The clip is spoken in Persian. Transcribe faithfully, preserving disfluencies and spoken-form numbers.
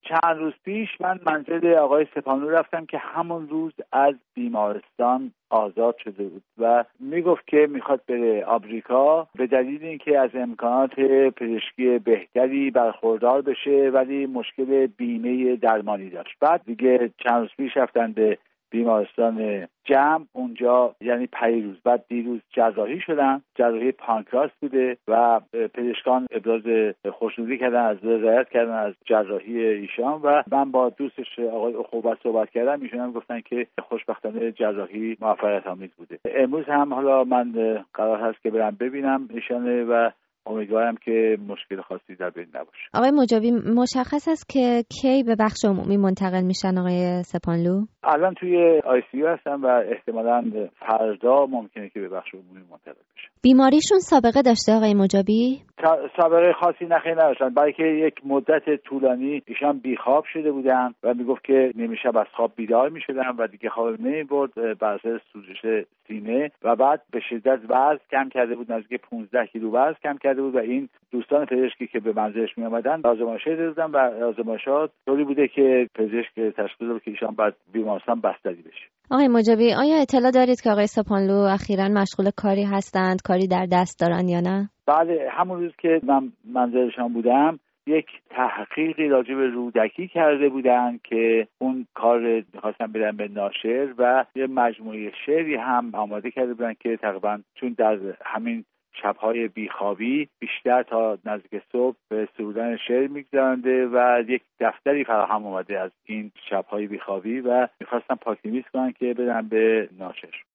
چند روز پیش من منزل آقای سپانلو رفتم که همون روز از بیمارستان آزاد شده بود و میگفت که میخواد بره آمریکا به دلیل اینکه از امکانات پزشکی بهتری برخوردار بشه، ولی مشکل بیمه درمانی داشت. بعد دیگه چند روز پیش رفتن به بیمارستان جمع اونجا، یعنی پریروز. بعد دیروز جراحی شدن، جراحی پانکراس بوده و پزشکان ابراز خوشنودی کردن، از رضایت کردن از جراحی ایشان و من با دوستش آقای اخوبت صحبت کردم. ایشون هم گفتن که خوشبختانه جراحی موفقیت آمیز بوده. امروز هم حالا من قرار هست که برم ببینم ایشان و امیدوارم که مشکل خاصی در بین نباشه. آقای مجابی، مشخص است که کی به بخش عمومی منتقل میشن آقای سپانلو؟ الان توی آی سی یو هستن و احتمالاً فردا ممکنه که به بخش عمومی منتقل بشن. بیماریشون سابقه داشته آقای مجابی؟ سابقه خاصی نخیر نداشتن، بلکه یک مدت طولانی ایشان بیخواب شده بودن و میگفت که نیمه شب از خواب بیدار میشدن و دیگه خواب نمیبرد بر اثر سوزش سینه و بعد به شدت وزن کم کرده بود، نزدیک پانزده کیلو وزن کم کرده بود و این دوستان پزشکی که به منزلش می اومدن آزمایشات دادن و آزمایشات طوری بوده که پزشک تشخیص داد که ایشان بعد بیمارستان بستری بشه. آقای مجابی، آیا اطلاع دارید که آقای سپانلو اخیراً مشغول کاری هستند، کاری در دست دارن یا نه؟ بله، همون روز که من منزلشان بودم یک تحقیقی راجع به رودکی کرده بودن که اون کار می‌خواستن بدن به ناشر و یه مجموعه شعری هم آماده کرده بودن که تقریبا چون در همین شب‌های بیخوابی بیشتر تا نزدیک صبح به سرودن شعر می‌گذرونده و یک دفتری فراهم اومده از این شب‌های بیخوابی و می‌خواستن پاک‌نویس کنن که بدن به ناشر.